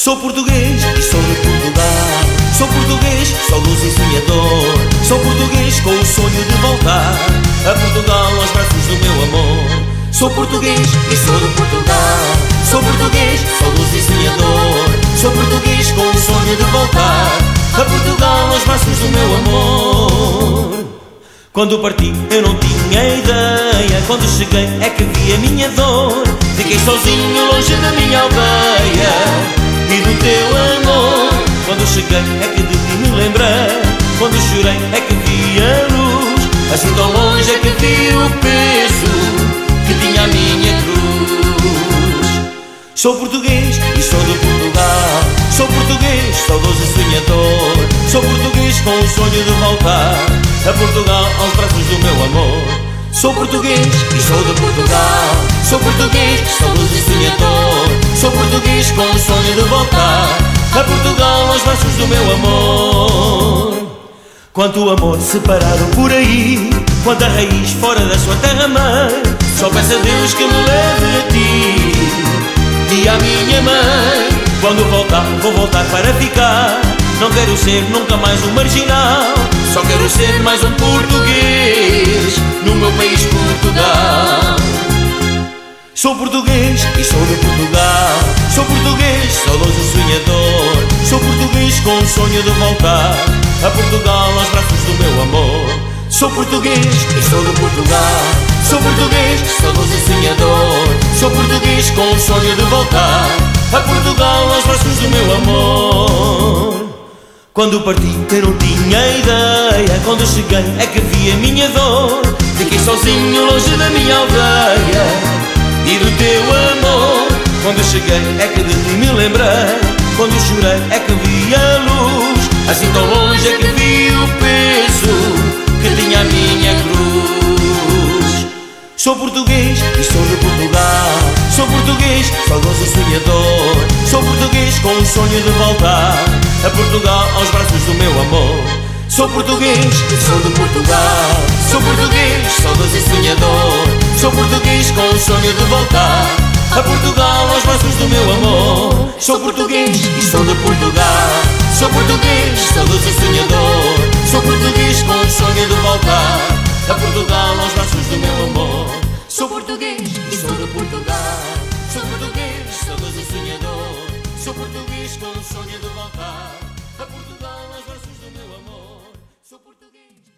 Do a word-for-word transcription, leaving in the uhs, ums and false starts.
Sou português e sou de Portugal. Sou português, sou luz e sonhador. Sou português com o sonho de voltar a Portugal aos braços do meu amor. Sou português e sou de Portugal. Sou português, sou luz e sonhador. Sou português com o sonho de voltar a Portugal aos braços do meu amor. Quando parti eu não tinha ideia, quando cheguei é que vi a minha dor. Fiquei sozinho longe da minha aldeia e do teu amor. Quando cheguei é que de ti me lembrei, quando chorei é que vi a luz. Assim tão longe é que vi o peso que tinha a minha cruz. Sou português e sou de Portugal. Sou português, saudoso e sonhador. Sou português com o sonho de voltar a Portugal aos braços do meu amor. Sou português e sou de Portugal. Sou português, saudoso e sonhador. Sou português com o sonho de voltar a Portugal aos braços do meu amor. Quanto amor separado por aí, quanta raiz fora da sua terra-mãe. Só peço a Deus que me leve a ti e à minha mãe. Quando voltar, vou voltar para ficar. Não quero ser nunca mais um marginal. Só quero ser mais um português no meu país Portugal. Sou português e sou de Portugal. Sou português, saudoso e sonhador. Sou português com o sonho de voltar a Portugal aos braços do meu amor. Sou português e sou de Portugal. Sou português, saudoso e sonhador. Sou português com o sonho de voltar a Portugal aos braços do meu amor. Quando parti eu não tinha ideia, quando cheguei é que vi a minha dor. Fiquei sozinho longe da minha aldeia e do teu amor. Quando cheguei é que de ti me lembrei, quando chorei é que vi a luz. Assim tão longe é que vi o peso que tinha a minha cruz. Sou português e sou de Portugal. Sou português, saudoso e sonhador. Sou português com o sonho de voltar a Portugal aos braços do meu amor. Sou português e sou de Portugal. Sou português, saudoso e sonhador. Sou português com o sonho de voltar a Portugal aos braços do meu amor. Sou português e sou de Portugal. Sou português, saudoso e sonhador. Sou português com o sonho de voltar a Portugal aos braços do meu amor. Sou português e sou de Portugal. Sou português, saudoso e sonhador. Sou português com o sonho de voltar a Portugal aos braços do meu amor. Sou português.